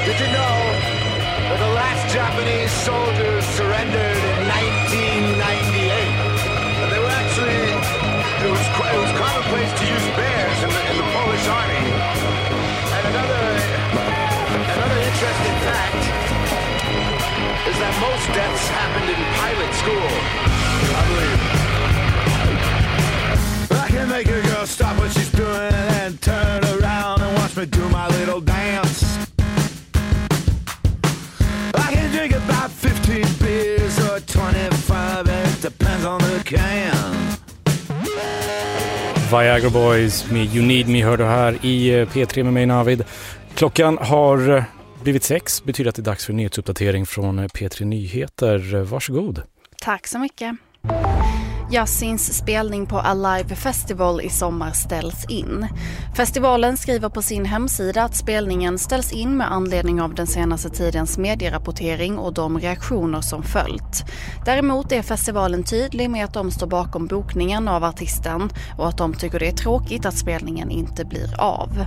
Did you know that the last Japanese soldiers surrendered in 1998? And they were actually, it was commonplace to use bears in the Polish army. And another interesting fact is that most deaths happened in pilot school, I believe. I can make a girl stop what she's doing and turn around and watch me do my little dance. I can drink about 15 beers or 25, it depends on the can. Viagra Boys med You Need Me hör du här i P3 med mig Navid. Klockan har blivit 6, betyder att det är dags för en nyhetsuppdatering från P3 Nyheter. Varsågod. Tack så mycket. Yassins spelning på Alive Festival i sommar ställs in. Festivalen skriver på sin hemsida att spelningen ställs in med anledning av den senaste tidens medierapportering och de reaktioner som följt. Däremot är festivalen tydlig med att de står bakom bokningen av artisten och att de tycker det är tråkigt att spelningen inte blir av.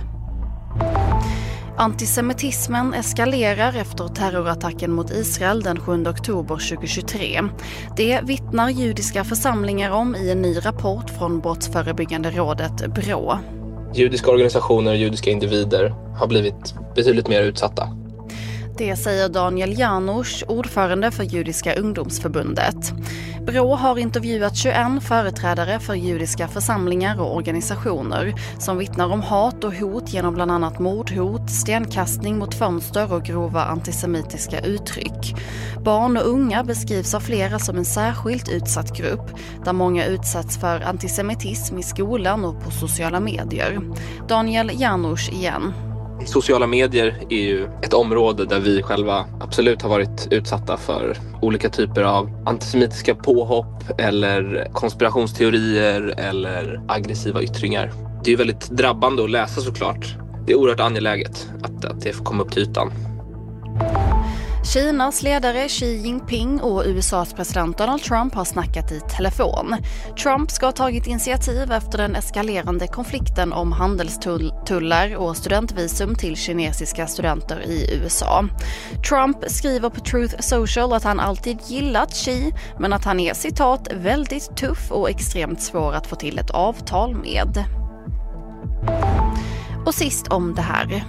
Antisemitismen eskalerar efter terrorattacken mot Israel den 7 oktober 2023. Det vittnar judiska församlingar om i en ny rapport från Brottsförebyggande rådet BRÅ. Judiska organisationer och judiska individer har blivit betydligt mer utsatta. Det säger Daniel Janusz, ordförande för Judiska ungdomsförbundet. BRÅ har intervjuat 21 företrädare för judiska församlingar och organisationer som vittnar om hat och hot genom bland annat mordhot, stenkastning mot fönster och grova antisemitiska uttryck. Barn och unga beskrivs av flera som en särskilt utsatt grupp där många utsatts för antisemitism i skolan och på sociala medier. Daniel Janusz igen. Sociala medier är ju ett område där vi själva absolut har varit utsatta för olika typer av antisemitiska påhopp eller konspirationsteorier eller aggressiva yttringar. Det är ju väldigt drabbande att läsa såklart. Det är oerhört angeläget att det får komma upp till ytan. Kinas ledare Xi Jinping och USAs president Donald Trump har snackat i telefon. Trump ska ha tagit initiativ efter den eskalerande konflikten om handelstullar och studentvisum till kinesiska studenter i USA. Trump skriver på Truth Social att han alltid gillat Xi, men att han är citat väldigt tuff och extremt svår att få till ett avtal med. Och sist om det här.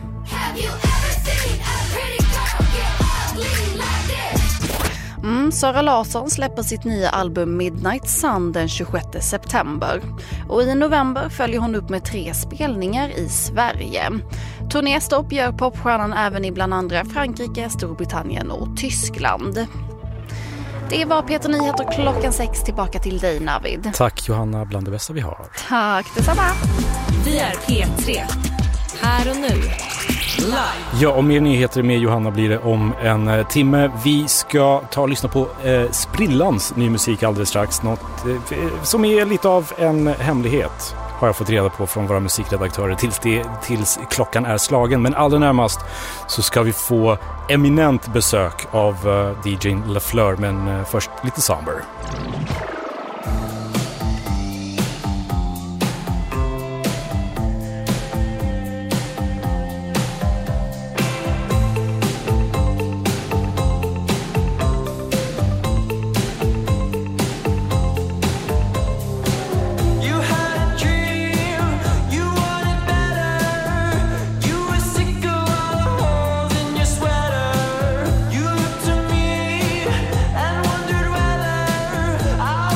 Sara Larsson släpper sitt nya album Midnight Sun den 26 september. Och i november följer hon upp med 3 spelningar i Sverige. Turnéstopp gör popstjärnan även i bland andra Frankrike, Storbritannien och Tyskland. Det var P3 Nyheter klockan 6. Tillbaka till dig, Navid. Tack Johanna, bland det bästa vi har. Tack, detsamma. Vi är P3. Här och nu. Live. Ja, och mer nyheter med Johanna blir det om en timme. Vi ska ta och lyssna på Sprillans ny musik alldeles strax. Något som är lite av en hemlighet, har jag fått reda på från våra musikredaktörer tills klockan är slagen. Men allra närmast så ska vi få eminent besök av DJ LaFleur, men först lite somber. You looked to me and wondered whether I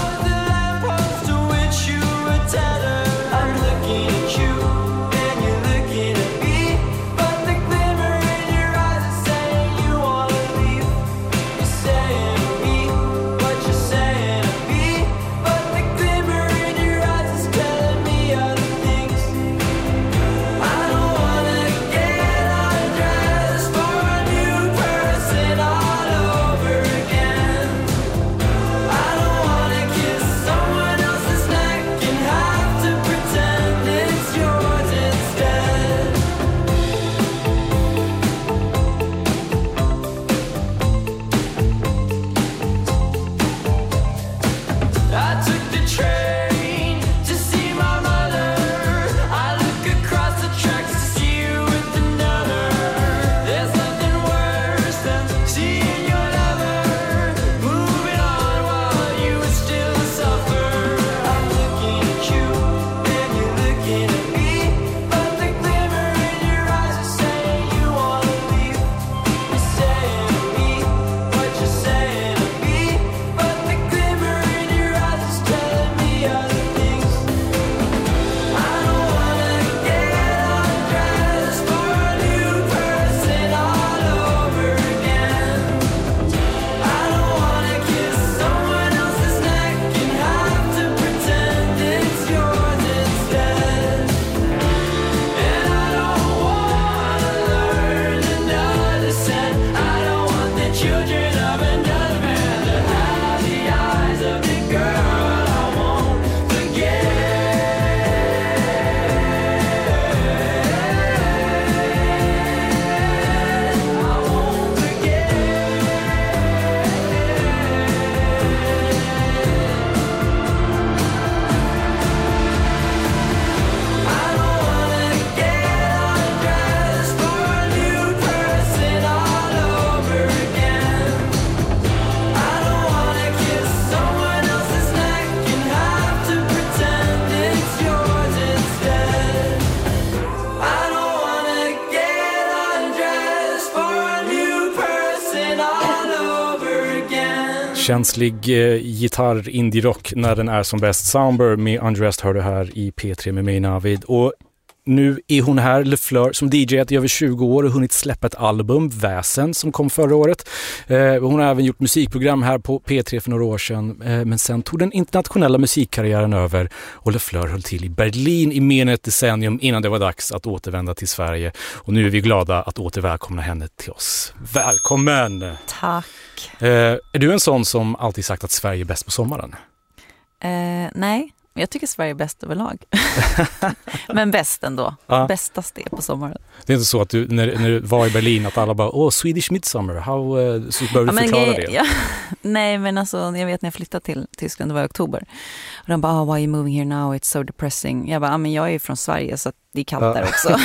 Känslig gitarr, indie-rock när den är som bäst. Soundbar med Undressed hör du här i P3 med mig Navid. Och nu är hon här, LeFleur, som DJat i över 20 år och hunnit släppa ett album, Väsen, som kom förra året. Hon har även gjort musikprogram här på P3 för några år sedan, men sen tog den internationella musikkarriären över och LeFleur höll till i Berlin i mer än ett decennium innan det var dags att återvända till Sverige. Och nu är vi glada att återvälkomna henne till oss. Välkommen! Tack! Är du en sån som alltid sagt att Sverige är bäst på sommaren? Nej. Jag tycker Sverige är bäst överlag. Men bäst ändå. Ja. Bästast är på sommaren. Det är inte så att du, när du var i Berlin, att alla bara, Swedish Midsummer, så började du förklara det? Ja. Nej, men alltså, jag vet när jag flyttade till Tyskland, det var i oktober. Och de bara, why are you moving here now? It's so depressing. Jag bara, men jag är från Sverige så att det är kallt där också.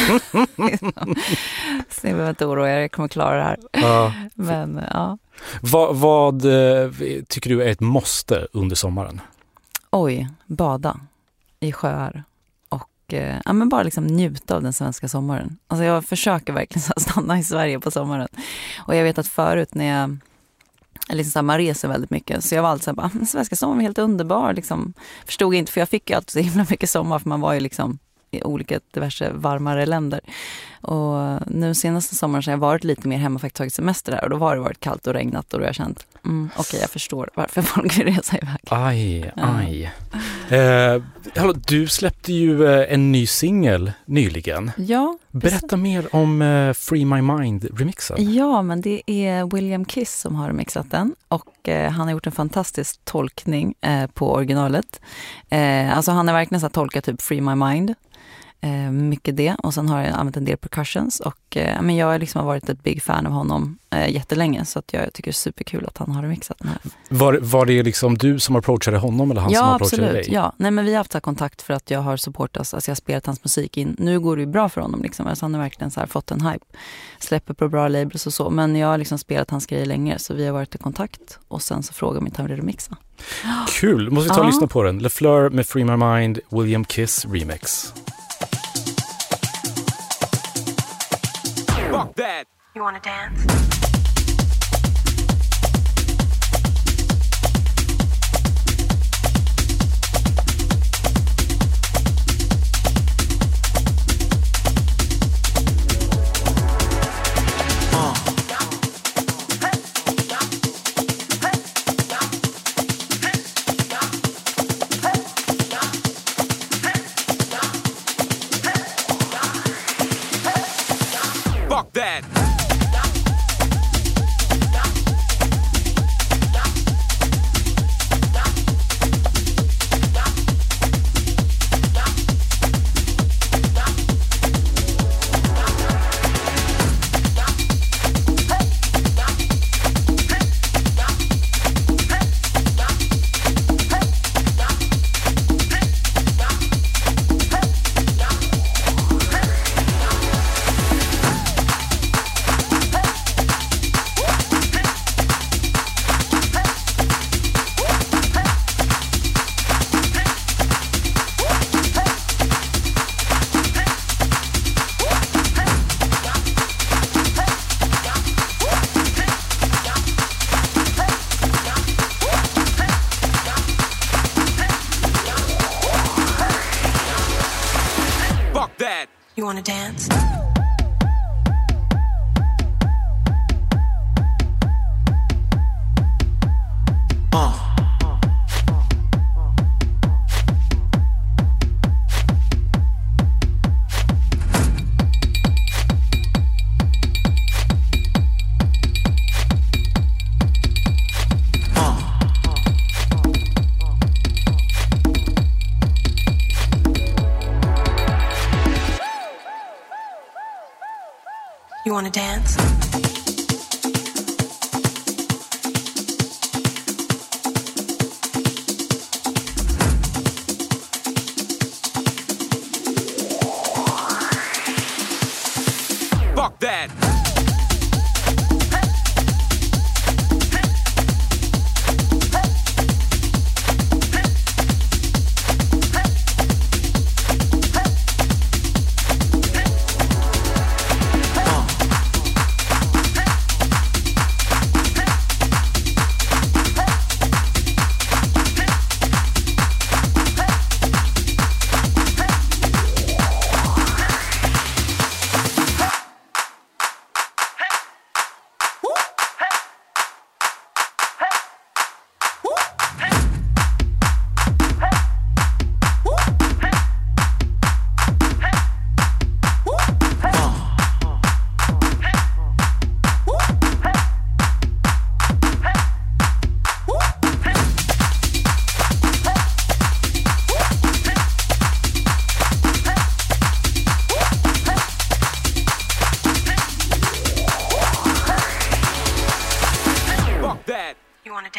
Så jag behöver inte oroa er, jag kommer klara det här. Ja. Men, ja. Vad tycker du är ett måste under sommaren? Oj, bada i sjöar och men bara liksom njuta av den svenska sommaren. Alltså jag försöker verkligen stanna i Sverige på sommaren. Och jag vet att förut när jag liksom så här, man reser väldigt mycket, så jag var alltid så här, bara, svenska sommaren är helt underbar. Liksom, förstod inte, för jag fick ju alltid så himla mycket sommar, för man var ju liksom i olika diverse varmare länder. Och nu senaste sommaren så har jag varit lite mer hemma, faktiskt tagit semester där, och då har det varit kallt och regnat och då har jag känt, okej, jag förstår varför folk vill resa iväg. Aj. Du släppte ju en ny singel nyligen. Ja. Berätta mer om Free My Mind-remixen. Ja, men det är William Kiss som har remixat den, och han har gjort en fantastisk tolkning på originalet. Alltså han har verkligen så här tolkat typ Free My Mind. Mycket det, och sen har jag använt en del percussions, och men jag har liksom varit ett big fan av honom jättelänge, så att jag tycker det är superkul att han har remixat den här. Var det liksom du som approachade honom eller han som approachade dig? Ja, nej, men vi har haft kontakt för att jag har supportat, alltså jag har spelat hans musik in. Nu går det ju bra för honom liksom, alltså han har verkligen så här fått en hype, släpper på bra labels och så, men jag har liksom spelat hans grejer länge, så vi har varit i kontakt, och sen så frågar mig om vi remixa. Kul, måste vi ta och lyssna på den. LeFleur med Free My Mind, William Kiss remix. Fuck that. You wanna dance? Fuck that. You wanna dance? You wanna dance? Fuck that.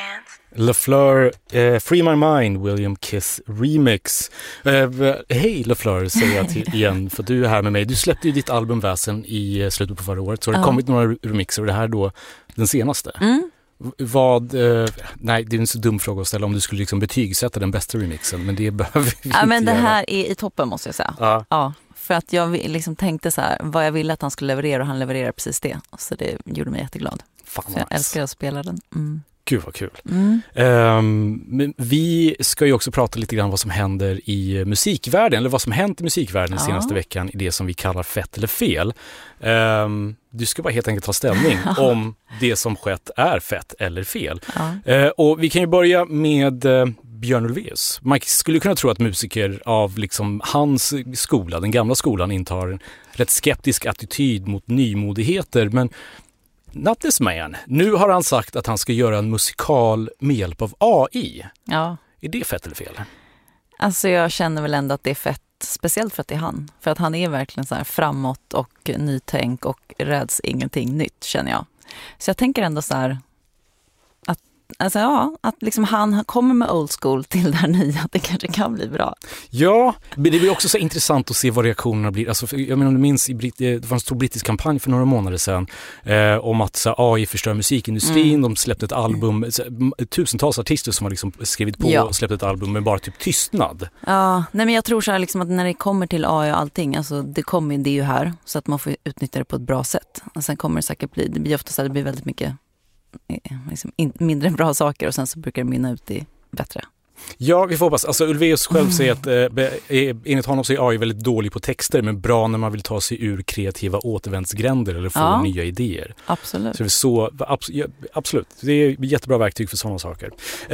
dance? LaFleur, Free My Mind, William Kiss Remix. Hej LaFleur, säger jag till igen, för du är här med mig. Du släppte ju ditt album Väsen i slutet på förra året, så har det kommit några remixer och det här då den senaste. Nej, det är en så dum fråga att ställa om du skulle liksom betygsätta den bästa remixen, men det behöver vi inte men det göra. här är i toppen, måste jag säga. Ja, för att jag liksom tänkte så här, vad jag ville att han skulle leverera, och han levererar precis det. Så det gjorde mig jätteglad. Fan, för jag älskar att spela den. Gud vad kul. Men vi ska ju också prata lite grann vad som händer i musikvärlden, eller vad som hänt i musikvärlden den senaste veckan i det som vi kallar fett eller fel. Du ska bara helt enkelt ta ställning om det som skett är fett eller fel. Och vi kan ju börja med Björn Ulvaeus. Man skulle kunna tro att musiker av liksom hans skola, den gamla skolan, intar en rätt skeptisk attityd mot nymodigheter, men not this man. Nu har han sagt att han ska göra en musikal med hjälp av AI. Ja. Är det fett eller fel? Alltså jag känner väl ändå att det är fett, speciellt för att det är han. För att han är verkligen så här framåt och nytänk och räds ingenting nytt, känner jag. Så jag tänker ändå så här att liksom han kommer med old school till det här nya, att det kanske kan bli bra. Ja, men det blir också så intressant att se vad reaktionerna blir. Alltså, jag menar, om du minns, det var en stor brittisk kampanj för några månader sedan om att AI förstör musikindustrin. De släppte ett album, tusentals artister som har liksom skrivit på och släppt ett album med bara typ tystnad. Ja, nej men jag tror så här liksom att när det kommer till AI och allting, alltså det är ju här, så att man får utnyttja det på ett bra sätt. Och sen kommer det säkert det blir ofta så här, det blir väldigt mycket liksom mindre bra saker, och sen så brukar det mynna ut i bättre. Ja, vi får hoppas. Alltså Ulvaeus själv säger att enligt honom så är AI väldigt dålig på texter, men bra när man vill ta sig ur kreativa återvändsgränder eller få nya idéer. Absolut. Så absolut. Det är jättebra verktyg för sådana saker.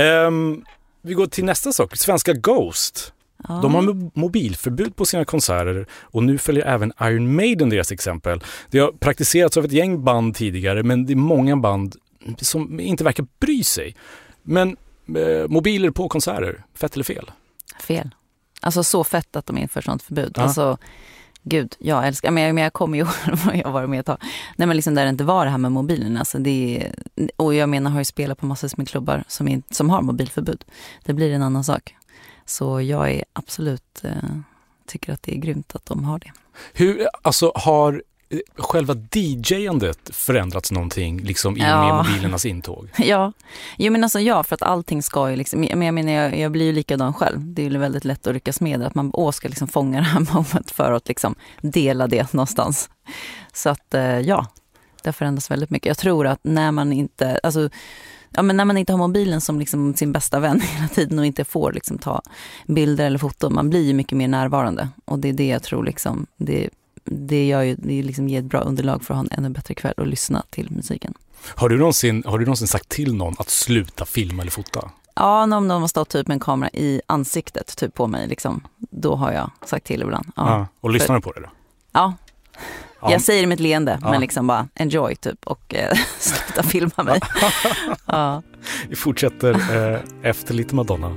Vi går till nästa sak. Svenska Ghost. De har mobilförbud på sina konserter, och nu följer även Iron Maiden deras exempel. Det har praktiserats av ett gäng band tidigare, men det är många band som inte verkar bry sig. Men mobiler på konserter, fett eller fel? Fel. Alltså så fett att de inför sånt förbud. Alltså, gud, jag älskar, men jag kommer ju jag var med ett tag. Nej, men liksom där det inte var det här med mobilen. Alltså och jag menar, har ju spelat på massor med klubbar som har mobilförbud. Det blir en annan sak. Så jag är absolut tycker att det är grymt att de har det. Hur, alltså har själva DJ-andet förändrats någonting liksom i och med mobilernas intåg? Ja, men alltså för att allting ska ju liksom, men jag menar, jag blir ju likadan själv. Det är ju väldigt lätt att ryckas med att man ska liksom fånga det här moment för att liksom dela det någonstans. Så att det förändras väldigt mycket. Jag tror att när man inte, alltså när man inte har mobilen som liksom sin bästa vän hela tiden och inte får liksom ta bilder eller foton, man blir ju mycket mer närvarande, och det är det jag tror liksom, det gör ju, det liksom ger ett bra underlag för att ha en ännu bättre kväll och lyssna till musiken. Har du någonsin sagt till någon att sluta filma eller fota? Ja, när de har stått typ med en kamera i ansiktet typ på mig liksom, då har jag sagt till ibland. Och lyssnar du på det då? Ja. Jag säger det med ett leende, men liksom bara enjoy typ, och sluta filma mig. Vi fortsätter efter lite Madonna.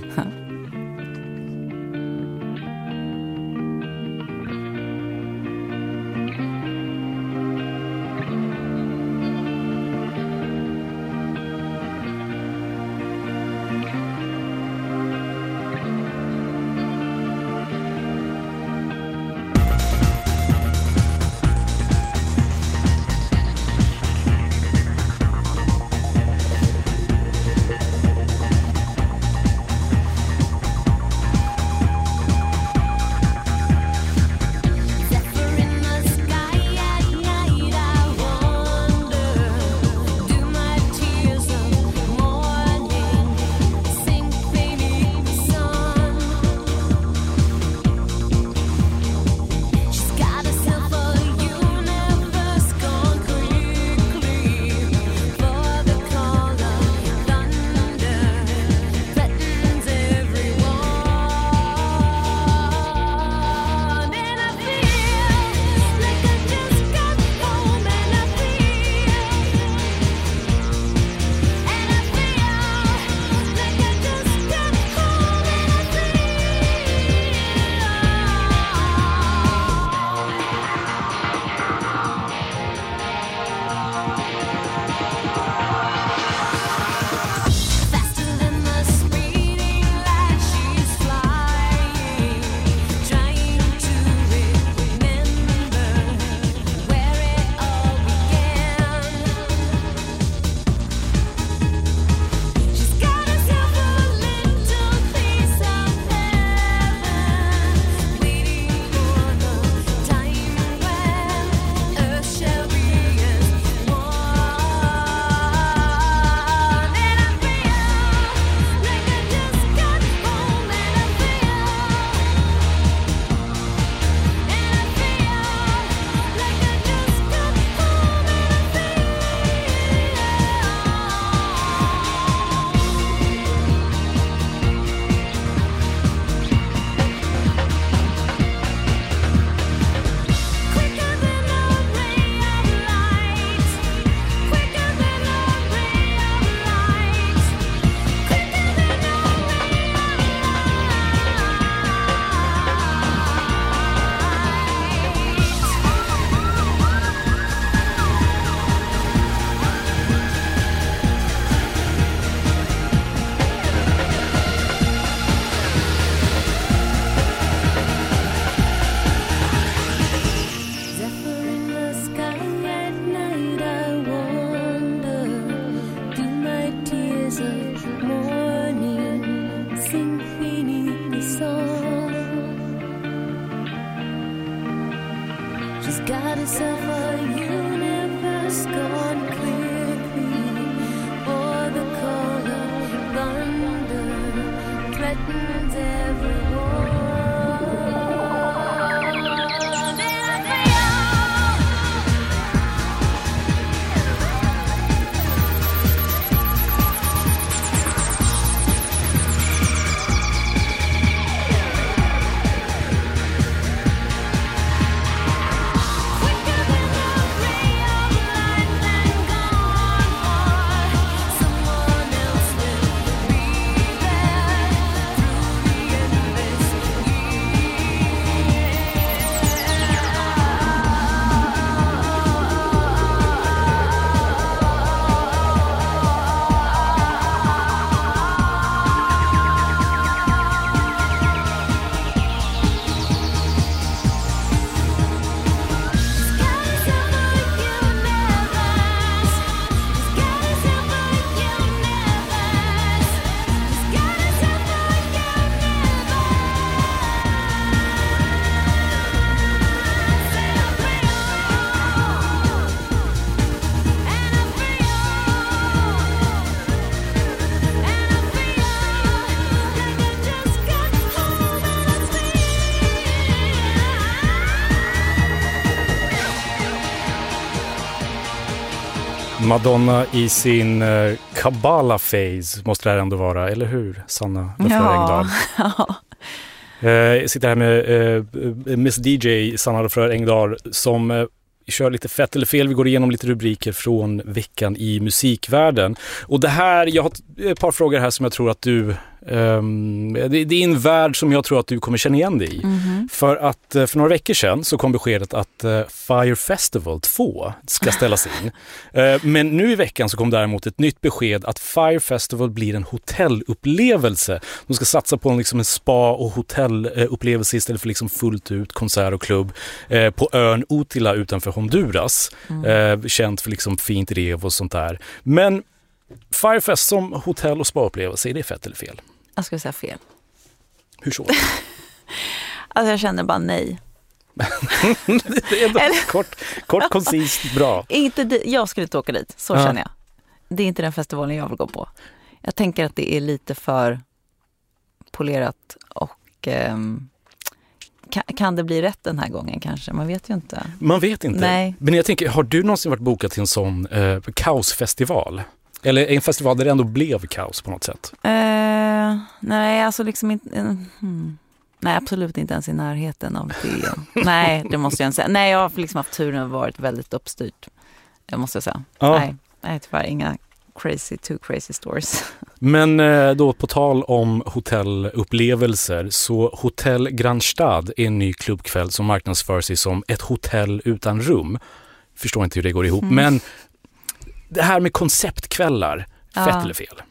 Madonna i sin Kabbalah phase måste det här ändå vara, eller hur, Sanna Lefleur Engdahl? Ja. Jag sitter här med Miss DJ Sanna Lefleur Engdahl som kör lite fett eller fel. Vi går igenom lite rubriker från veckan i musikvärlden. Och det här, jag har ett par frågor här som jag tror att du det är en värld som jag tror att du kommer känna igen dig i. För att för några veckor sedan så kom beskedet att Fire Festival 2 ska ställas in. Men nu i veckan så kom däremot ett nytt besked att Fire Festival blir en hotellupplevelse. De ska satsa på liksom en spa- och hotellupplevelse istället för liksom fullt ut konsert och klubb på ön Utila utanför Honduras. Känt för liksom fint rev och sånt där. Men Firefest som hotell- och spa-upplevelse, är det fett eller fel? Jag skulle säga fel. Hur så? Alltså jag känner bara nej. Det är ändå kort, koncist, bra. Jag skulle inte åka dit, så känner jag. Det är inte den festivalen jag vill gå på. Jag tänker att det är lite för polerat och kan det bli rätt den här gången kanske? Man vet ju inte. Man vet inte. Nej. Men jag tänker, har du någonsin varit bokad till en sån kaosfestival? Eller en festival där det ändå blev kaos på något sätt? Nej, alltså liksom inte... Nej, absolut inte ens i närheten av det. Nej, det måste jag inte säga. Nej, jag har liksom haft turen att varit väldigt uppstyrt. Jag måste säga. Ja. Nej, tyvärr inga too crazy stories. Men då på tal om hotellupplevelser, så Hotell Grand Stad är en ny klubbkväll som marknadsför sig som ett hotell utan rum. Förstår inte hur det går ihop, men det här med konceptkvällar, fett eller fel?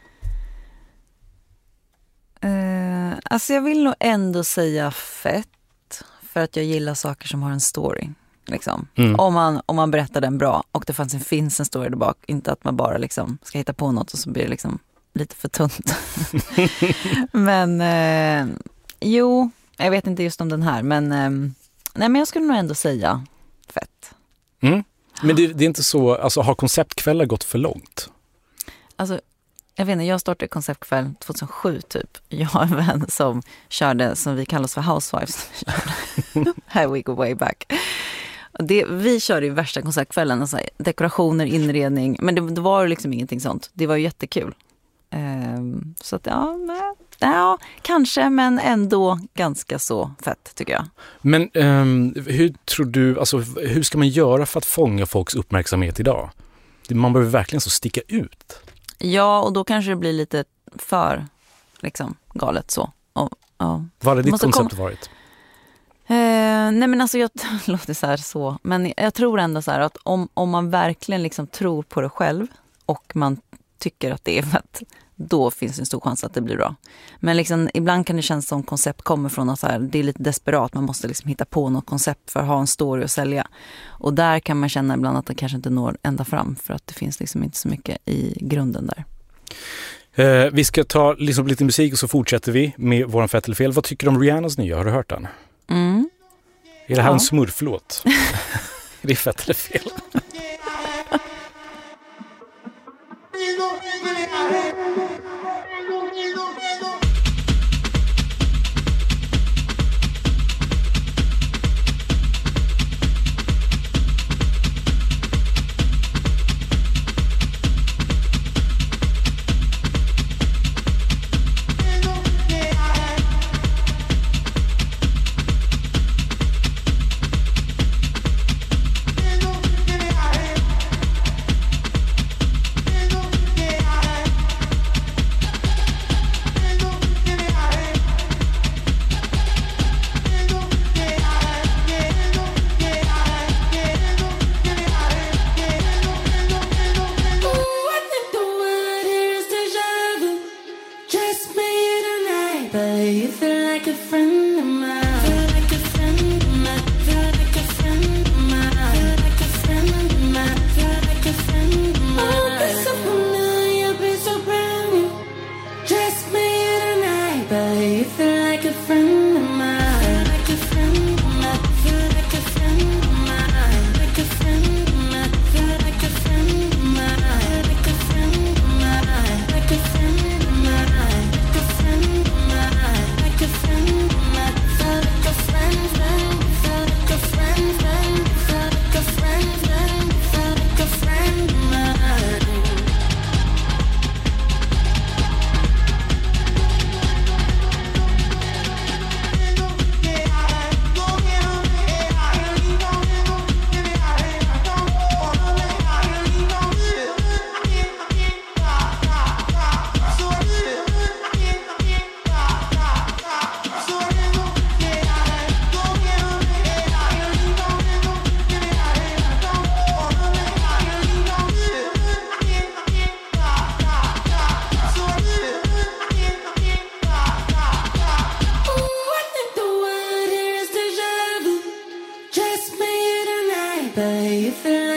Alltså jag vill nog ändå säga fett, för att jag gillar saker som har en story. Liksom. Om man berättar den bra och det finns en story där bak, inte att man bara liksom ska hitta på något och så blir det liksom lite för tunt. Men jo, jag vet inte just om den här, men nej, men jag skulle nog ändå säga fett. Men det är inte så, alltså har konceptkvällar gått för långt? Alltså jag vet inte, jag startade konceptkväll 2007 typ. Jag har en vän som körde, som vi kallar oss för Housewives. Här we go way back. Vi körde ju värsta konceptkvällen, alltså dekorationer, inredning, men det var liksom ingenting sånt. Det var ju jättekul. Så att ja, kanske, men ändå ganska så fett tycker jag. Men hur tror du, alltså hur ska man göra för att fånga folks uppmärksamhet idag? Man behöver verkligen så sticka ut. Ja, och då kanske det blir lite för liksom galet så. Vad har ditt koncept varit? Nej men alltså jag låter så här så, men jag tror ändå så här att om man verkligen liksom tror på det själv och man tycker att det är fett, då finns en stor chans att det blir bra. Men liksom, ibland kan det kännas som koncept kommer från att så här, det är lite desperat, man måste liksom hitta på något koncept för att ha en story att sälja. Och där kan man känna ibland att det kanske inte når ända fram, för att det finns liksom inte så mycket i grunden där. Vi ska ta liksom lite musik och så fortsätter vi med våran fett eller fel. Vad tycker du om Rihannas nya? Har du hört den? Är det här en smurflåt? Är det fett eller fel?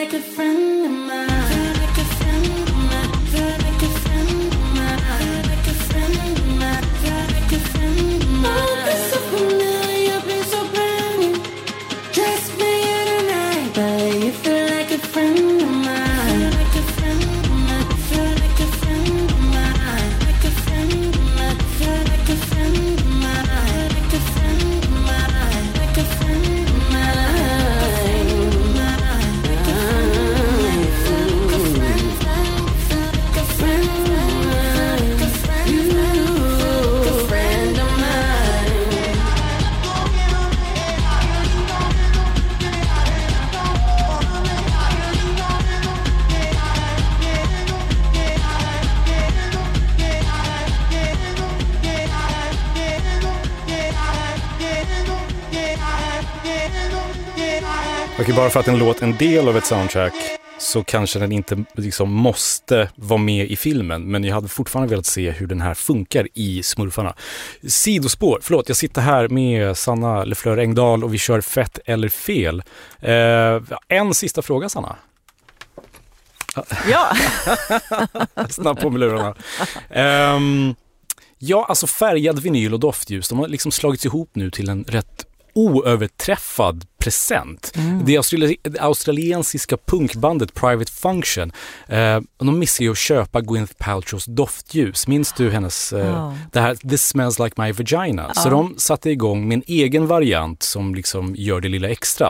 Och bara för att en låt en del av ett soundtrack så kanske den inte liksom måste vara med i filmen, men jag hade fortfarande velat se hur den här funkar i Smurfarna. Sidospår, förlåt, jag sitter här med Sanna Lefleur Engdahl och vi kör fett eller fel. En sista fråga, Sanna. Ja. Snabb på med lurarna. Ja, alltså färgad vinyl och doftljus, de har liksom slagits ihop nu till en rätt oöverträffad present. Det australiensiska punkbandet Private Function, de missade ju att köpa Gwyneth Paltrows doftljus. Minns du hennes det här This Smells Like My Vagina? Så de satte igång med en egen variant som liksom gör det lilla extra.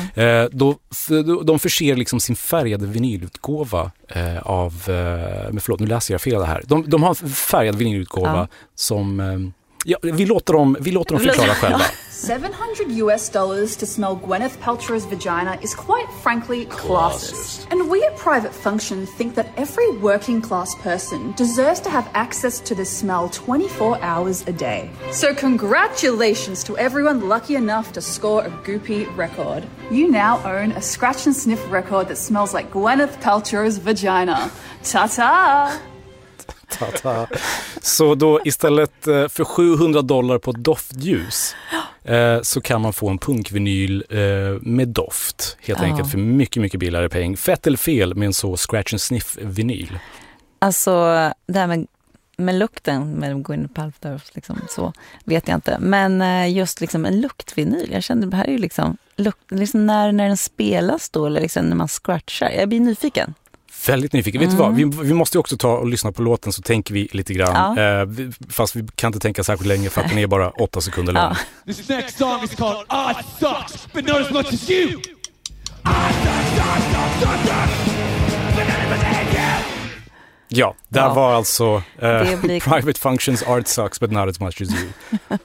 De förser liksom sin färgade vinylutgåva av men förlåt, nu läser jag fel det här. De har en färgad vinylutgåva som ja, vi låter dem förklara själva. $700 to smell Gwyneth Paltrow's vagina is quite frankly classist. And we at Private Function think that every working class person deserves to have access to this smell 24 hours a day. So congratulations to everyone lucky enough to score a Goopy record. You now own a scratch and sniff record that smells like Gwyneth Paltrow's vagina. Ta-ta! Ta-ta. Så då istället för $700 på doftljus så kan man få en punkvinyl med doft. Helt enkelt för mycket, mycket billigare peng. Fett eller fel med en så scratch and sniff vinyl? Alltså det här med lukten med Gwyneth Paltrow liksom, så vet jag inte. Men just liksom en luktvinyl. Jag kände det här är ju liksom, liksom när den spelas då eller liksom när man scratchar. Jag blir nyfiken. Väldigt nyfiken. Vet du vad? Vi måste ju också ta och lyssna på låten, så tänker vi lite grann. Fast vi kan inte tänka särskilt länge för att den är bara 8 sekunder lång. This next song is called It Sucks, but not as much as you. Ja, där var alltså Private Functions Art Sucks, but not as much as you.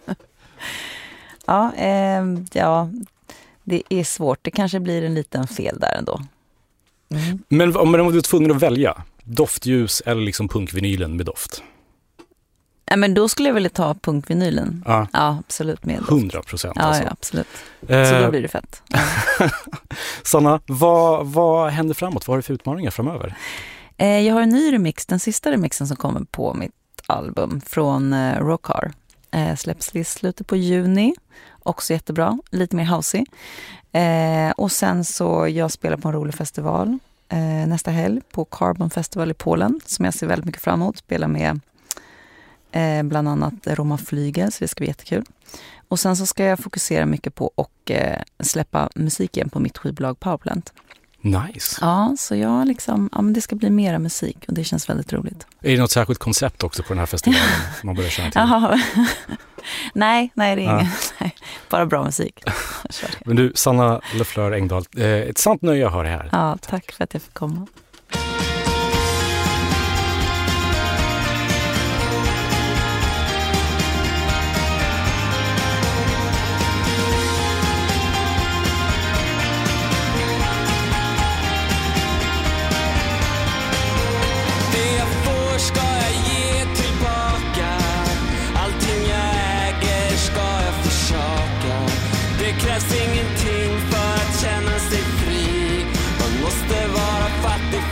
Ja, det är svårt. Det kanske blir en liten fel där ändå. Men om du är tvungen att välja doftljus eller liksom punkvinylen med doft? Ja, men då skulle jag vilja ta punkvinylen. Ja, absolut med doft. 100%. Alltså. Ja, absolut. Så då blir det fett. Sanna, vad händer framåt? Vad har du för utmaningar framöver? Jag har en ny remix, den sista remixen som kommer på mitt album från Rockar. Släpps i slutet på juni. Också jättebra, lite mer housey. Och sen så jag spelar på en rolig festival nästa helg på Carbon Festival i Polen som jag ser väldigt mycket fram emot. Spelar med bland annat Roma Flygel, så det ska bli jättekul. Och sen så ska jag fokusera mycket på och släppa musiken på mitt skivbolag Powerplant. Nice. Ja, så jag liksom, men det ska bli mera musik och det känns väldigt roligt. Är det något särskilt koncept också på den här festivalen man börjar känna till? Nej, det är ingen. Nej, bara bra musik. Men du, Sanna Lefleur Engdahl, ett sant nöje att ha dig här. Ja, tack för att jag fick komma. Ingenting för att känna sig fri. Man måste vara fattig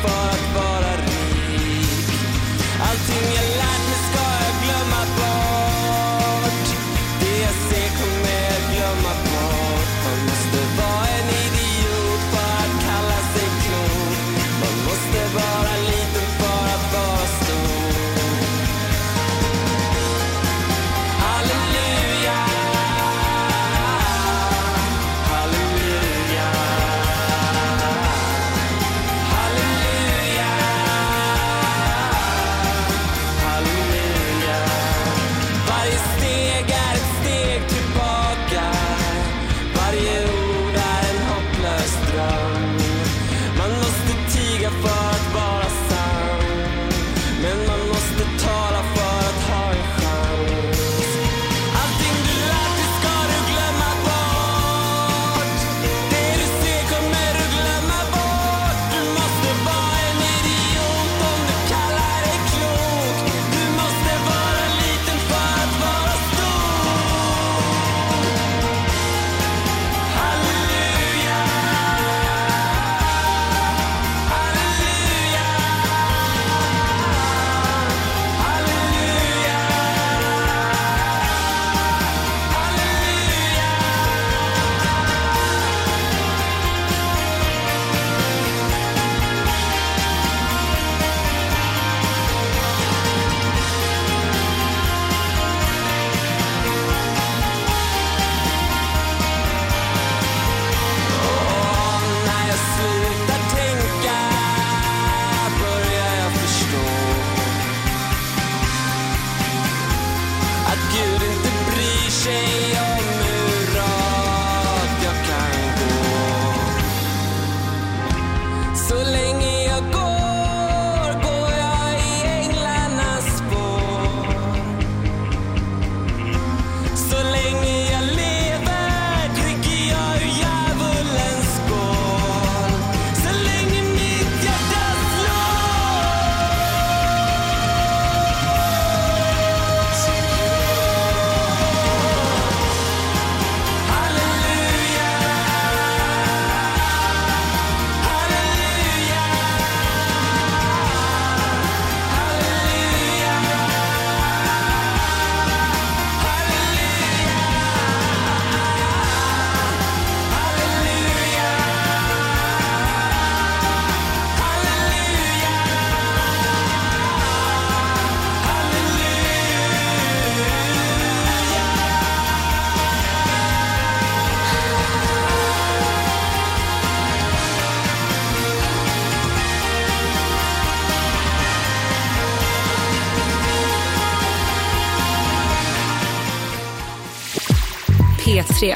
P3.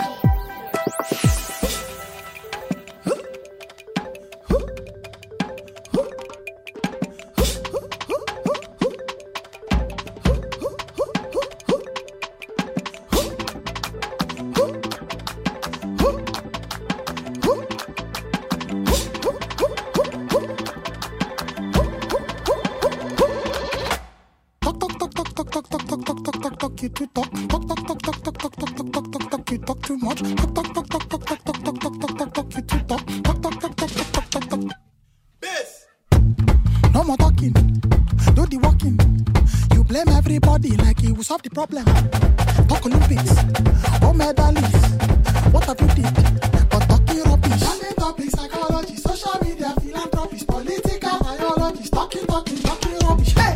No more talking, do the walking. You blame everybody like it was solve the problem. Talk Olympics, oh medalists. What have you did? But talking rubbish. Talking topic, psychology, social media, philanthropy, political biology. Talking rubbish. Hey!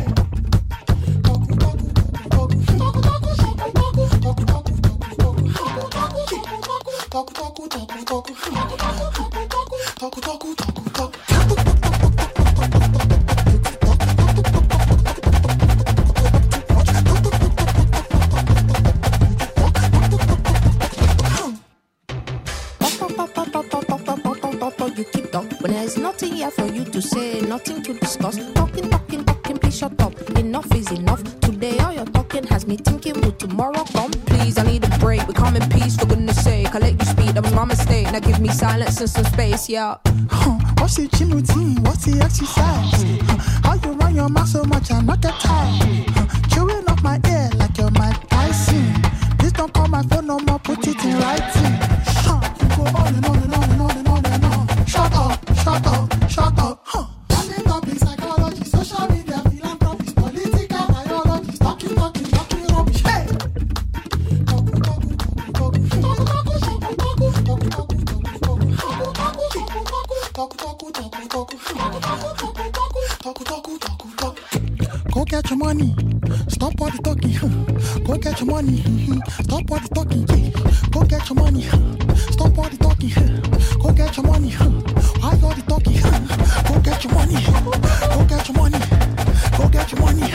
You keep talking when there's nothing here for you to say, nothing to discuss. Talking, please shut up. Enough is enough. Today all your talking has me thinking, will tomorrow come? Please, I need a break. We come in peace, for goodness sake. I let you speak, that was my mistake. Now give me silence and some space, yeah. What's the gym routine? What's the exercise? How you run your mouth so much and not get tired? Chewing off my ear like you're Mike Tyson. Please don't call my phone no more, put it in writing. You go on and on and on and on and on and on. Shut up. Talking topic, psychology, social media, philanthropy, political biology. Talking rubbish. Hey! Go get your money. Stop all the talking. Go get your money. Stop all the talking. Go get your money. Stop all the talking. Go get your money. Why all the talking? Go get your money. Go get your money. Go get your money.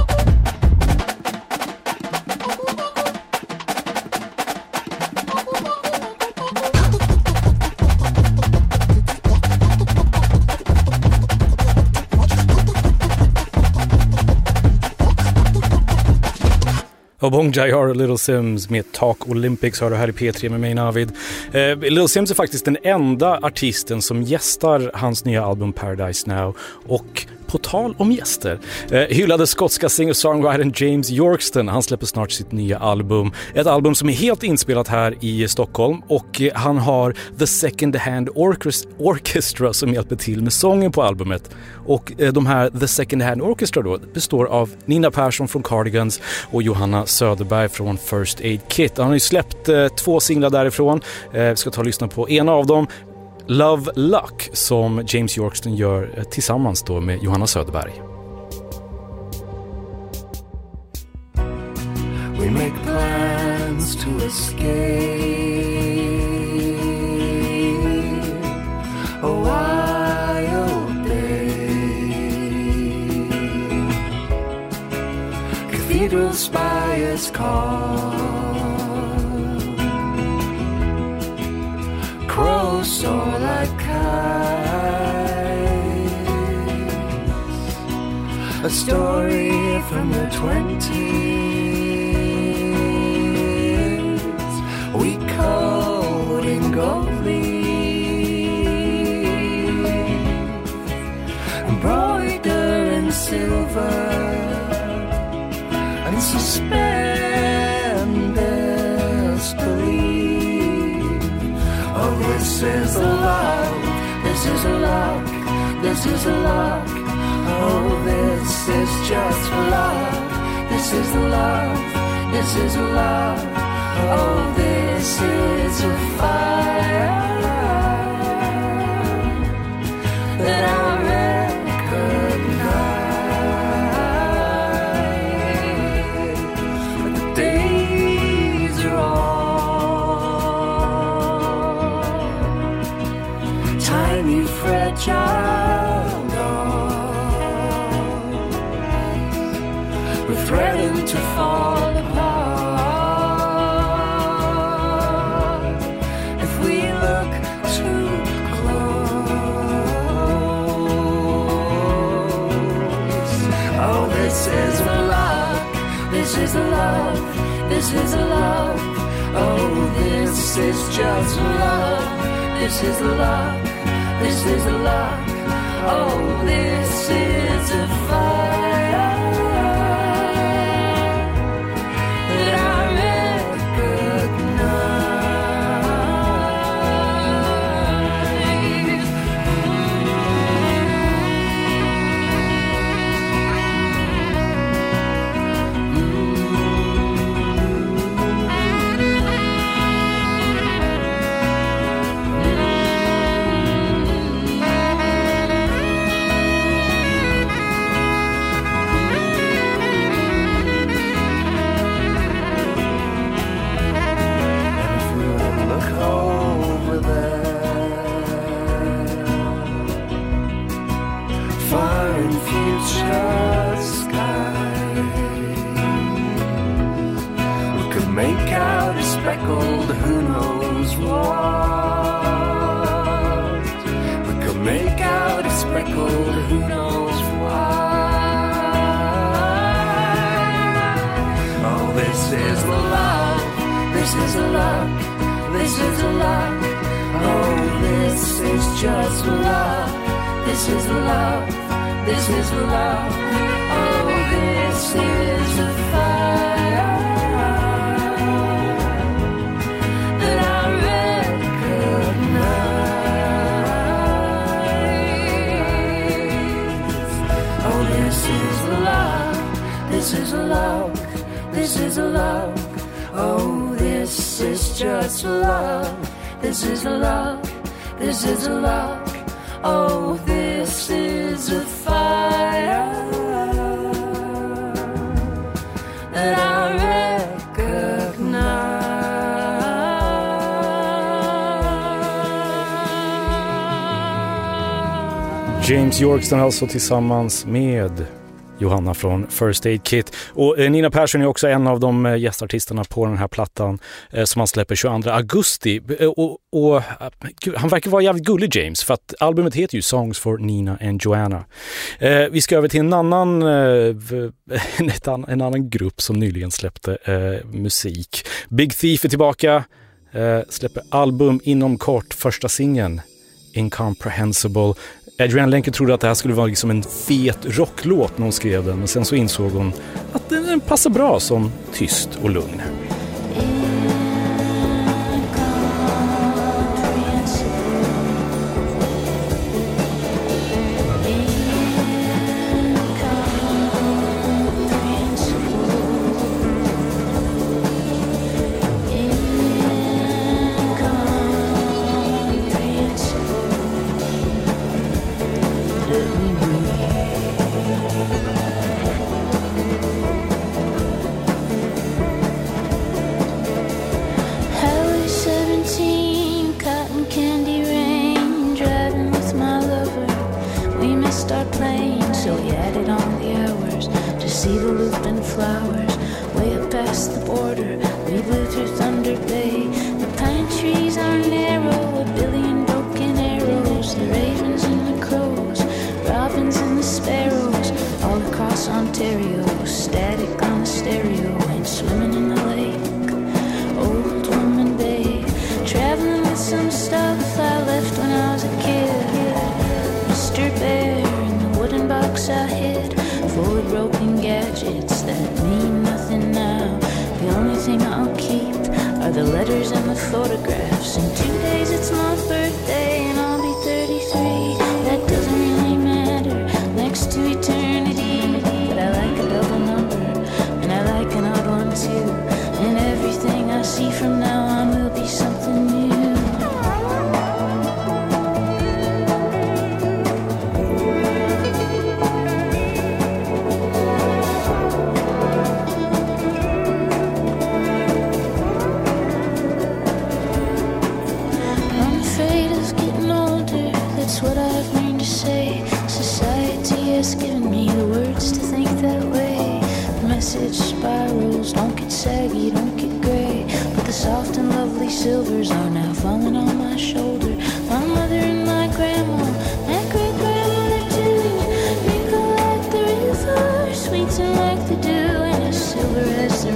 Och Bong Jai-Har och Little Sims med Talk Olympics har du här i P3 med mig, Navid. Little Sims är faktiskt den enda artisten som gästar hans nya album Paradise Now. Och på tal om gäster, hyllade skotska singer-songwritern James Yorkston, han släpper snart sitt nya album. Ett album som är helt inspelat här i Stockholm, och han har The Second Hand Orchestra som hjälper till med sången på albumet. Och de här The Second Hand Orchestra då består av Nina Persson från Cardigans och Johanna Söderberg från First Aid Kit. Han har ju släppt 2 singlar därifrån. Vi ska ta och lyssna på en av dem, Love Luck, som James Yorkston gör tillsammans då med Johanna Söderberg. We make plans to escape a wild day. Cathedral spires call, crows soar like kites. A story from the 20s. We code in gold leaf, embroider in silver, and suspend disbelief. Oh, this is a love, this is a luck, this is a luck. Oh, this is just love, this is love, this is love. Oh, this is a fire that I recognize. But the days are all tiny, fragile dolls. We're threatened to fall apart. is love, this is love. Oh, this is just love. This is love, this is love. Oh, this is a fire that I make out a speckled who knows what. We could make out a speckled who knows what. Oh, this is love, this is love, this is love. Oh, this is just love, this is love, this is love. Oh, this is a fire that I recognize. Oh, this is love, this is love, this is love. Oh, this is just love, this is love, this is love. Oh, this is a fire that I recognize. James Yorkston alltså tillsammans med Johanna från First Aid Kit. Och Nina Persson är också en av de gästartisterna på den här plattan som han släpper 22 augusti. Och han verkar vara jävligt gullig, James, för att albumet heter ju Songs for Nina and Joanna. Vi ska över till en annan grupp som nyligen släppte musik. Big Thief är tillbaka, släpper album inom kort, första singeln Incomprehensible. Adrienne Lenker trodde att det här skulle vara liksom en fet rocklåt när hon skrev den, men sen så insåg hon att den passar bra som tyst och lugn. Sweet and like the dew and as silver as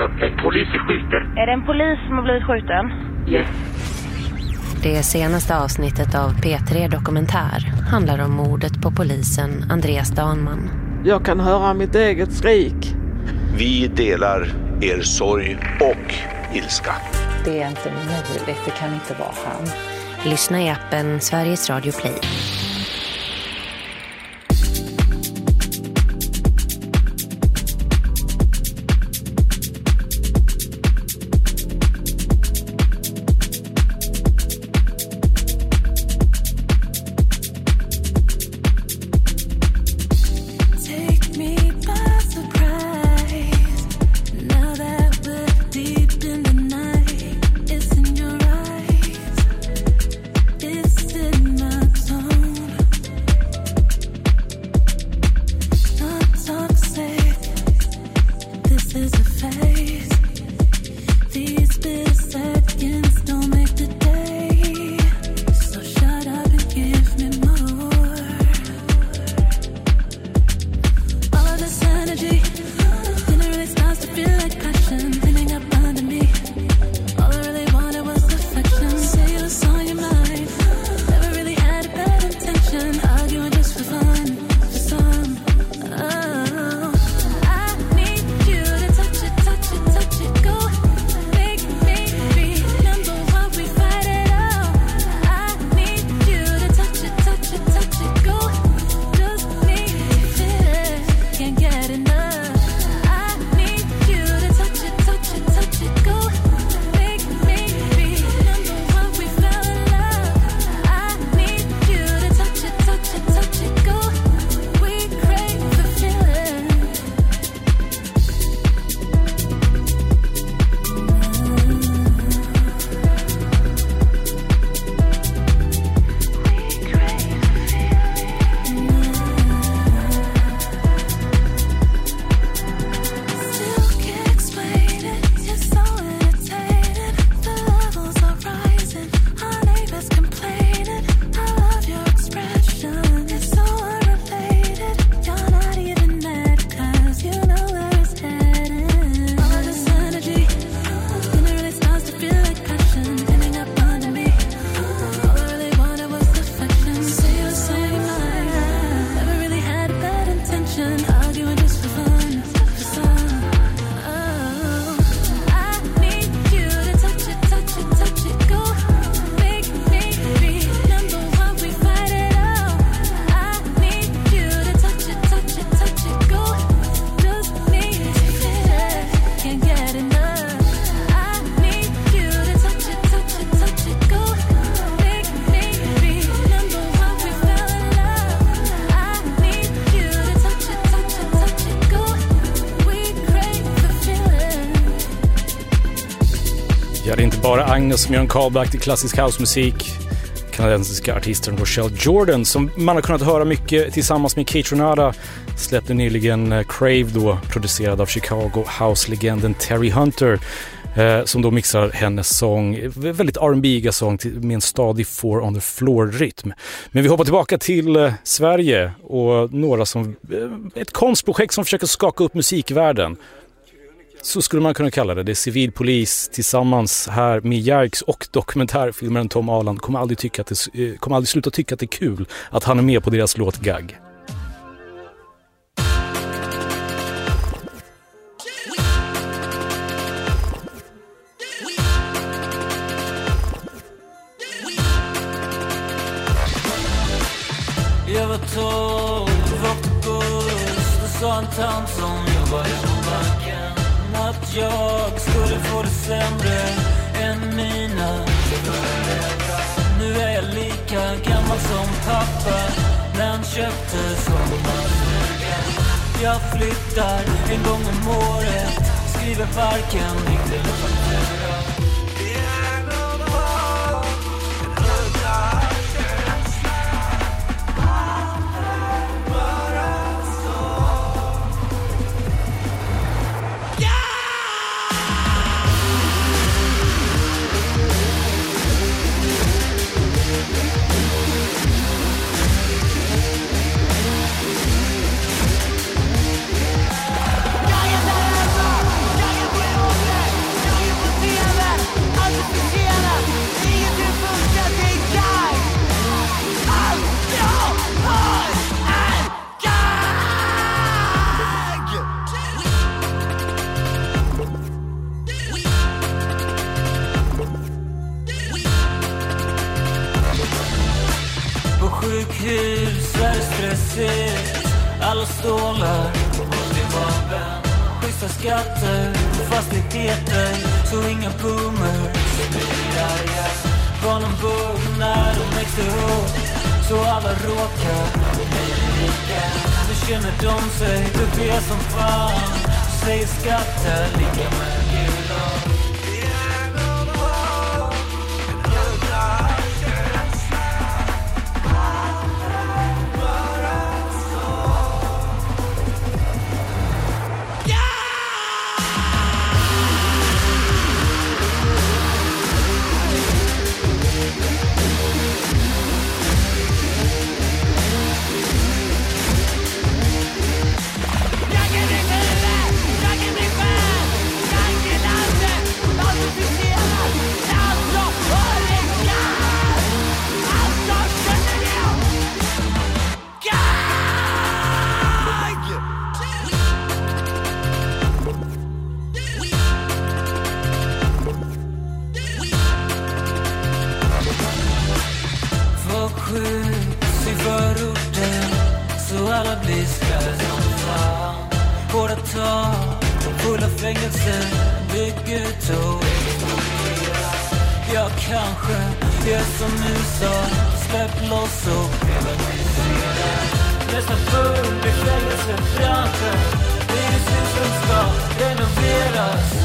En polis är skjuten. Är det en polis som har blivit skjuten? Yes. Det senaste avsnittet av P3 Dokumentär handlar om mordet på polisen Andreas Danman. Jag kan höra mitt eget skrik. Vi delar er sorg och ilska. Det är inte möjligt, det kan inte vara han. Lyssna i appen Sveriges Radio Play. Det är inte bara Agnes som gör en callback till klassisk housemusik. Kanadensiska artisten Rochelle Jordan, som man har kunnat höra mycket tillsammans med Kate Renata, släppte nyligen Crave, då producerad av Chicago house-legenden Terry Hunter, som då mixar hennes sång, väldigt R&B-iga sång med en stadig 4 on the floor-rytm. Men vi hoppar tillbaka till Sverige och några som ett konstprojekt som försöker skaka upp musikvärlden. Så skulle man kunna kalla det. Det är civilpolis tillsammans här med Jerks och dokumentärfilmaren Tom Aland kommer aldrig sluta tycka att det är kul att han är med på deras låt Gag. Jag var 12, åkte buss. Det sa en tant som jobbade på banken att jag skulle få det sämre än mina. Nu är jag lika gammal som pappa när han köpte sommarstugan. Jag flyttar en gång om året, skriver varken dikt eller faktura. hus är stressigt. Alla stålar måste vara vän. Schyssta skatter och fastigheter, så inga boomers blir arga. Barnen bor när de växer upp, så alla råkar bli rika. Nu känner de sig duktiga som fan, säger skatter lika med gul och skjuts i förorten, så alla blir skrär som fan. Hårda tag, fulla fängelser, bygg ut och explodera. Jag kanske gör som USA, släpp loss och privatisera. Nästa punkt i fängelsebranschen, hyreshus som ska renoveras.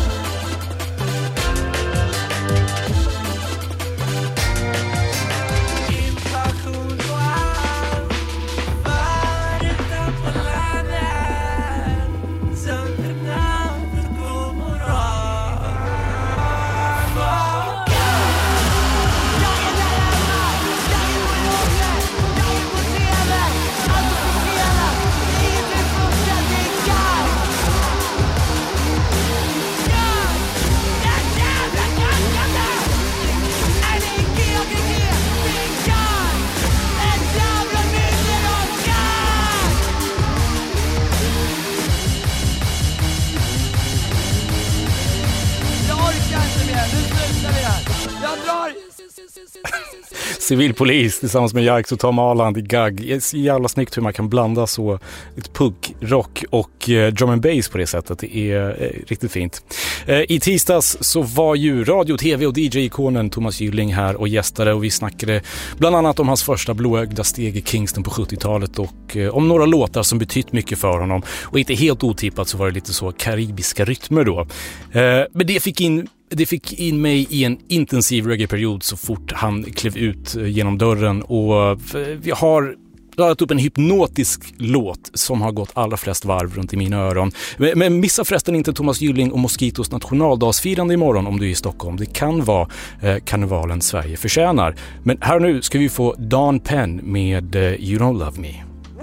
Civilpolis tillsammans med Jax och Tom Arland i GAG. Det är så jävla snyggt hur man kan blanda så ett punk, rock och drum and bass på det sättet. Det är riktigt fint. I tisdags så var ju radio, tv och DJ-ikonen Thomas Gylling här och gästade, och vi snackade bland annat om hans första blåögda steg i Kingston på 70-talet och om några låtar som betytt mycket för honom. Och inte helt otippat så var det lite så karibiska rytmer då. Men det fick in mig i en intensiv reggae-period så fort han klev ut genom dörren, och vi har radat upp en hypnotisk låt som har gått allra flest varv runt i mina öron. Men missa förresten inte Thomas Gylling och Mosquitos nationaldagsfirande imorgon om du är i Stockholm. Det kan vara karnevalen Sverige förtjänar. Men här nu ska vi få Dawn Penn med You Don't Love Me.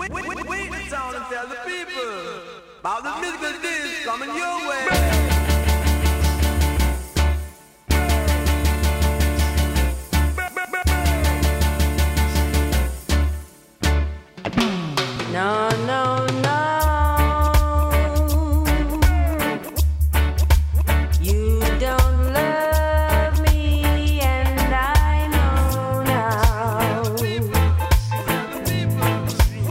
No, no, no. You don't love me, and I know now.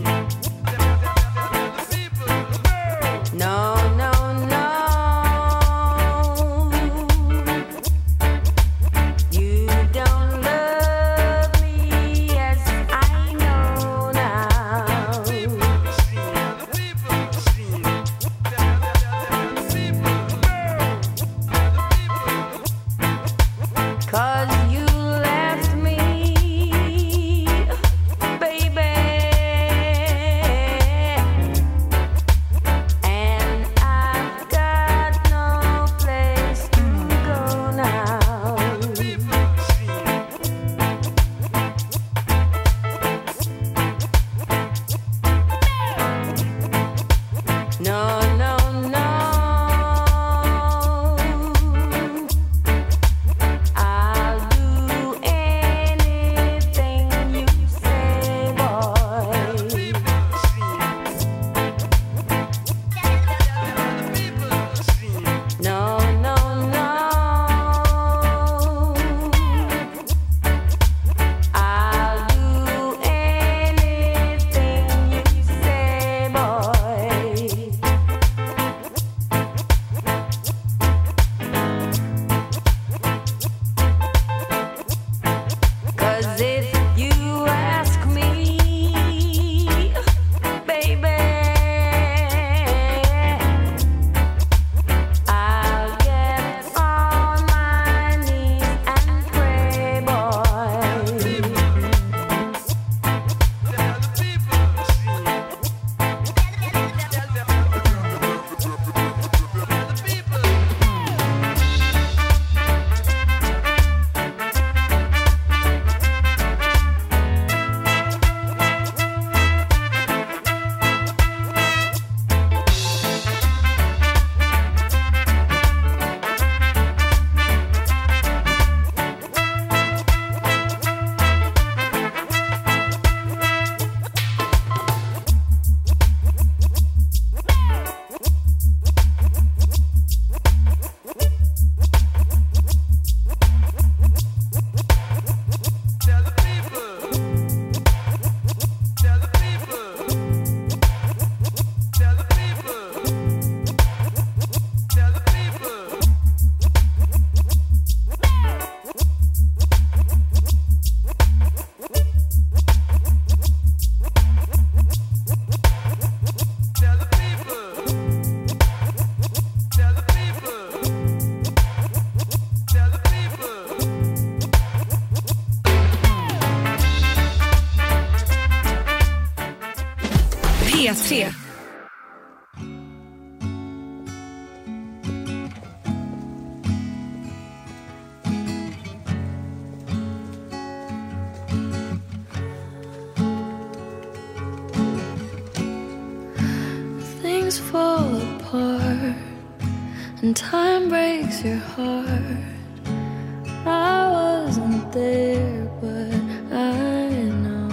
P3. Things fall apart and time breaks your heart. I wasn't there, but I know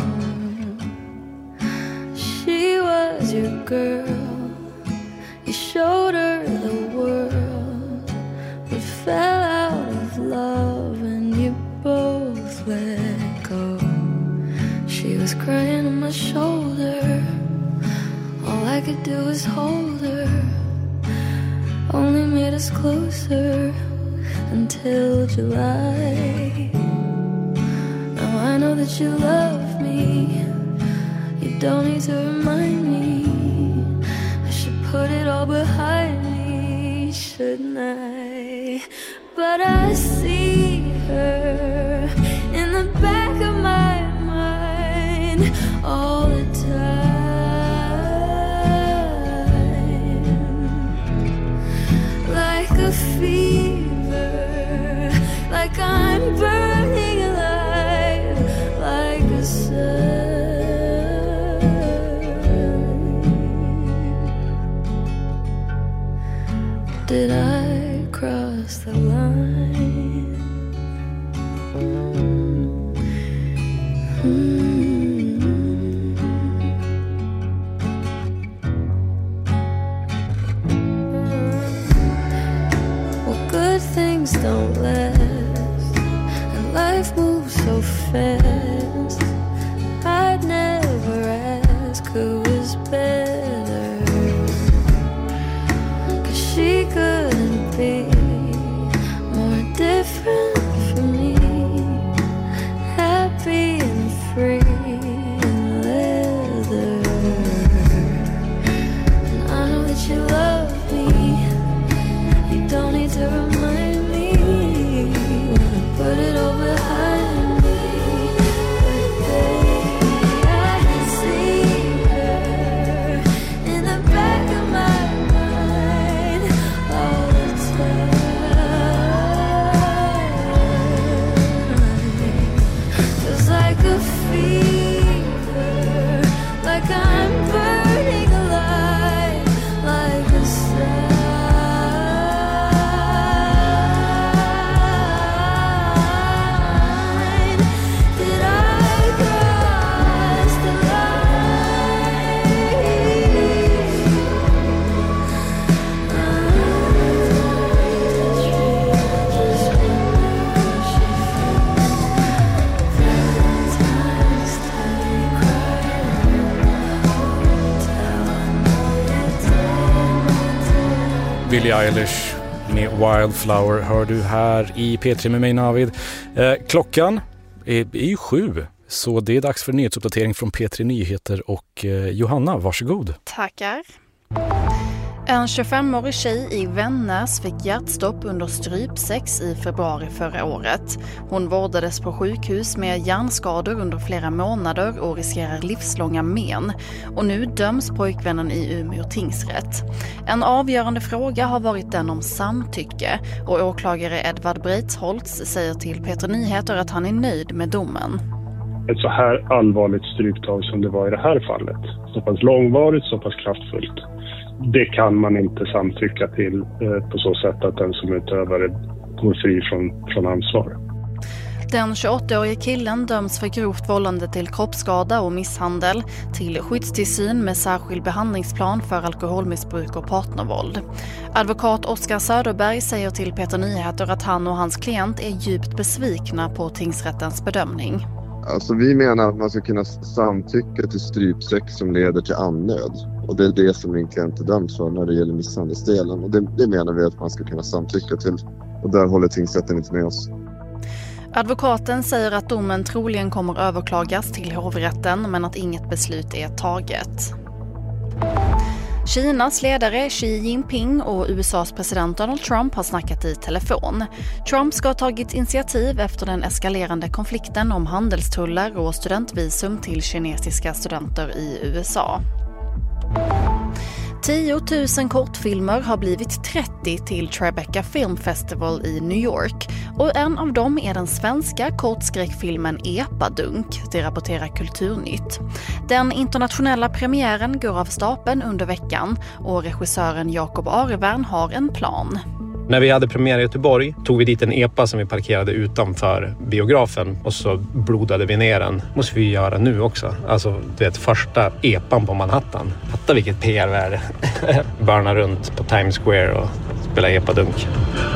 she was your girl. You showed her the world, but fell out of love and you both let go. She was crying on my shoulder. All I could do was hold her. Only made us closer until July. Now I know that you love me. You don't need to remind me. I should put it all behind me, shouldn't I? But I see her in the back of my mind all the time. Like a fever, like I'm burning alive, like a sun. Did I cross the line? Good things don't last, and life moves so fast. I'd never ask who was better, 'cause she couldn't be more different from me. Happy and free in leather. And I know that you love me. You don't need to remind me. Put it all behind me. But baby, I can see her in the back of my mind all the time. Feels like a fever, like I'm burning alive, like a sun. Billie Eilish med Wildflower hör du här i P3 med mig, Navid. Klockan är ju 7, så det är dags för nyhetsuppdatering från P3 Nyheter och Johanna, varsågod. Tackar. En 25-årig tjej i Vännäs fick hjärtstopp under strypsex i februari förra året. Hon vårdades på sjukhus med hjärnskador under flera månader och riskerar livslånga men. Och nu döms pojkvännen i Umeå tingsrätt. En avgörande fråga har varit den om samtycke, och åklagare Edvard Breitsholtz säger till P3 Nyheter att han är nöjd med domen. Ett så här allvarligt stryptag som det var i det här fallet, så pass långvarigt, så pass kraftfullt, det kan man inte samtycka till på så sätt att den som utövare går fri från ansvar. Den 28-årige killen döms för grovt vållande till kroppsskada och misshandel, till skyddstillsyn med särskild behandlingsplan för alkoholmissbruk och partnervåld. Advokat Oskar Söderberg säger till P3 Nyheter att han och hans klient är djupt besvikna på tingsrättens bedömning. Alltså vi menar att man ska kunna samtycka till strypsex som leder till annöd. Och det är det som min klient döms för när det gäller misshandelsdelen. Och det menar vi att man ska kunna samtycka till. Och där håller tingsrätten inte med oss. Advokaten säger att domen troligen kommer överklagas till hovrätten, men att inget beslut är taget. Kinas ledare Xi Jinping och USAs president Donald Trump har snackat i telefon. Trump ska ha tagit initiativ efter den eskalerande konflikten om handelstullar och studentvisum till kinesiska studenter i USA. 10 000 kortfilmer har blivit 30 till Tribeca Film Festival i New York. Och en av dem är den svenska kortskräckfilmen Epadunk, det rapporterar Kulturnytt. Den internationella premiären går av stapeln under veckan och regissören Jakob Arevern har en plan. När vi hade premiär i Göteborg tog vi dit en epa som vi parkerade utanför biografen och så blodade vi ner den. Måste vi göra nu också. Alltså, du vet, första epan på Manhattan. Fatta vilket PR-värde. Börna runt på Times Square och spela epadunk.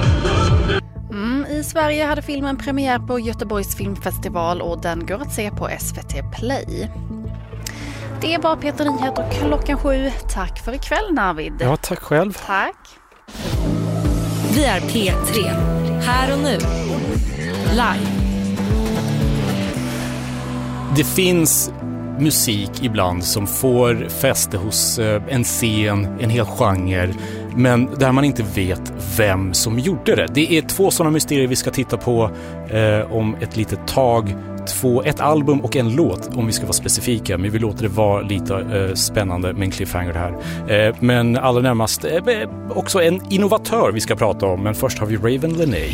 I Sverige hade filmen premiär på Göteborgs filmfestival och den går att se på SVT Play. Det var Peter Nyheter 7:00. Tack för ikväll, Navid. Ja, tack själv. Tack. Vi är P3. Här och nu. Live. Det finns musik ibland som får fäste hos en scen, en hel genre, men där man inte vet vem som gjorde det. Det är 2 sådana mysterier vi ska titta på om ett litet tag. Ett album och en låt om vi ska vara specifika, men vi låter det vara lite spännande med en cliffhanger här. Men allra närmast också en innovatör vi ska prata om, men först har vi Raven Lenae.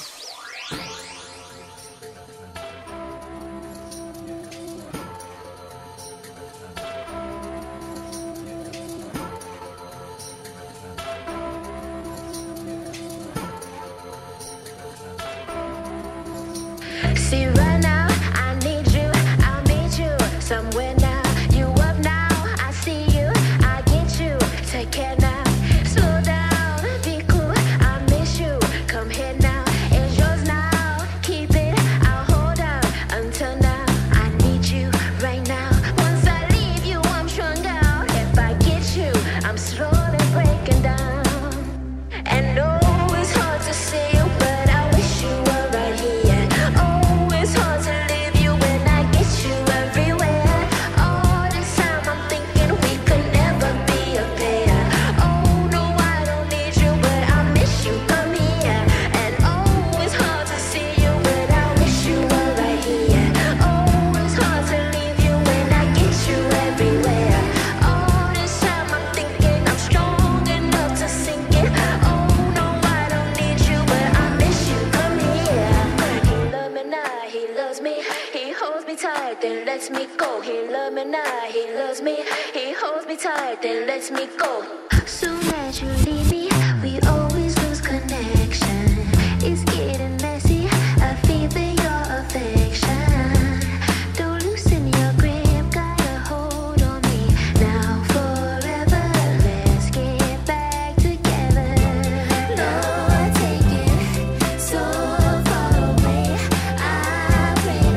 See right now, I need you, I'll meet you somewhere now. You up now, I see you, I get you. Take care now, slow down, be cool, I miss you. Come here now, it's yours now. Keep it, I'll hold out until now. I need you right now. Once I leave you, I'm strung out. If I get you, I'm slowly breaking down. And no, it's hard to see you, but I wish you were right here. Oh, it's hard to leave you when I get you everywhere. All this time I'm thinking we could never be a pair. Oh, no, I don't need you, but I miss you, come here. And oh, it's hard to see you, but I wish you were right here. Oh, it's hard to leave you when I get you everywhere. All this time I'm thinking I'm strong enough to sink it. Oh, no, I don't need you, but I miss you, come here. He love me now, he loves me. He holds me tight, then lets me go. He love me now, he loves me. He holds me tight, then lets me go. Soon as you leave me, we always lose connection. It's getting messy, I feel for your affection. Don't loosen your grip, got a hold on me. Now forever, let's get back together. Lord, take it so far away. I pray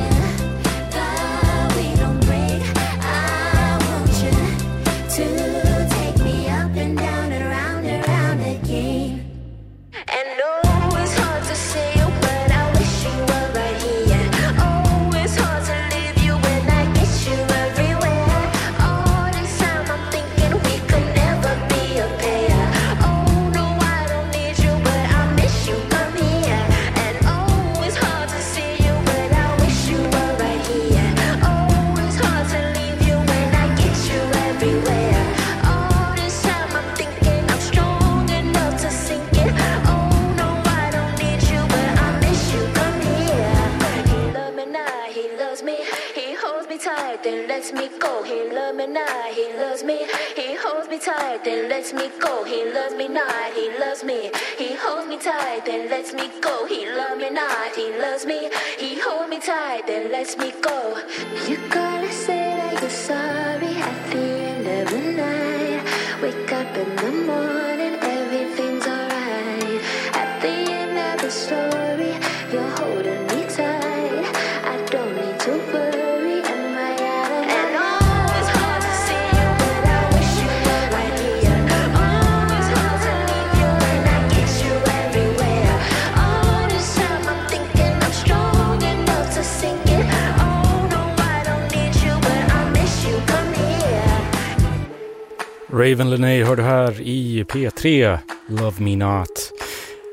that we don't break. I want you to take me up and down and around again. And no, it's hard to see you, but I wish you were right here. Oh, it's hard to leave you when I get you everywhere. All this time I'm thinking we could never be a pair. Oh, no, I don't need you, but I miss you, come here. And oh, it's hard to see you, but I wish you were right here. Oh, it's hard to leave you when I get you everywhere. All this time I'm thinking I'm strong enough to sink it. Oh, no, I don't need you, but I miss you, come here. He love me now, he loves me. He holds me tight, then lets me go. He love me now, he loves me. He holds me tight, then lets me go. He loves me not, he loves me. He holds me tight, then lets me go. He love me not, he loves me. He holds me tight, then lets me go. You gotta say that you're sorry at the end of the night. Wake up in the morning, everything's alright. At the end of the story, you're holding me tight. I don't need to worry, am I out of and oh, it's hard to see you, but I wish you were right here. Oh, it's hard to leave you when I get you everywhere. All this time I'm thinking I'm strong enough to sink it. Oh, no, I don't need you, but I miss you, come here. Raven Lenae hör du här i P3, Love Me Not.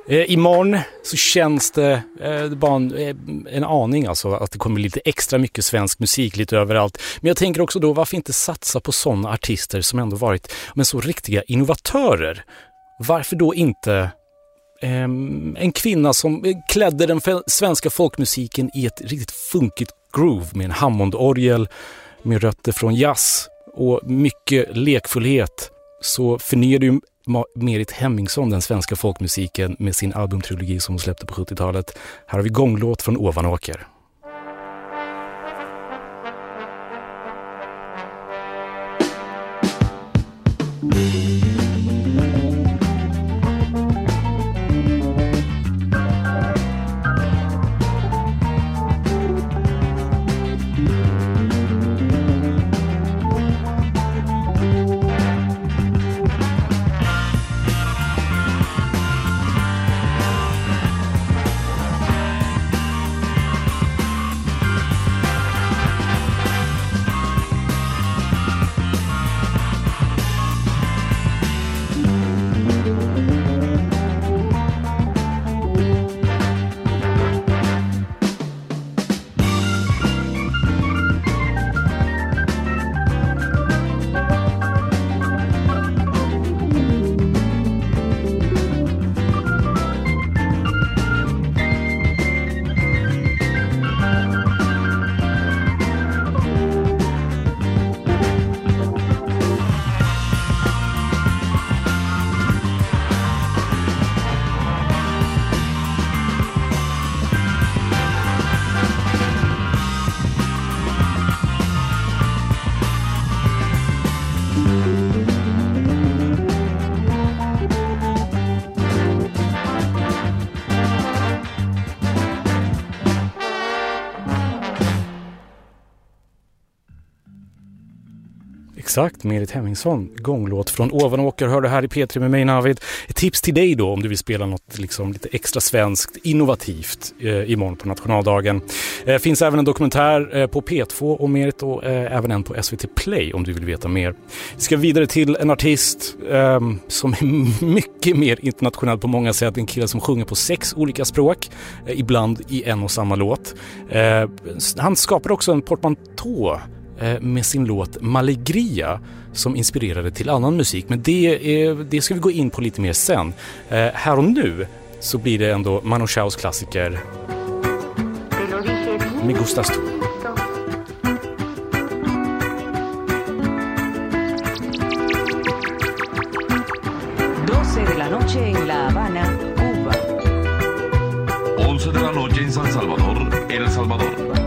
Imorgon så känns det bara en aning alltså att det kommer lite extra mycket svensk musik lite överallt. Men jag tänker också då, varför inte satsa på sådana artister som ändå varit så riktiga innovatörer? Varför då inte en kvinna som klädde den svenska folkmusiken i ett riktigt funkigt groove med en Hammondorgel, med rötter från jazz och mycket lekfullhet, så förnyade ju Merit Hemmingsson den svenska folkmusiken med sin albumtrilogi som hon släppte på 70-talet. Här har vi Gånglåt från Ovanåker. Exakt, Merit Hemmingsson, Gånglåt från Ovanåker, hör du här i P3 med mig, Navid. Ett tips till dig då om du vill spela något liksom lite extra svenskt, innovativt imorgon på nationaldagen. Finns även en dokumentär på P2 om Merit och även en på SVT Play om du vill veta mer. Vi ska vidare till en artist som är mycket mer internationell på många sätt. En kille som sjunger på 6 olika språk, ibland i en och samma låt. Han skapar också en portmanteau med sin låt Malegria som inspirerade till annan musik. Men det ska vi gå in på lite mer sen. Här och nu så blir det ändå Manu Chaos klassiker Me Gustas Tú. De la noche en La Habana, Cuba. 11 de la noche en San Salvador, El Salvador.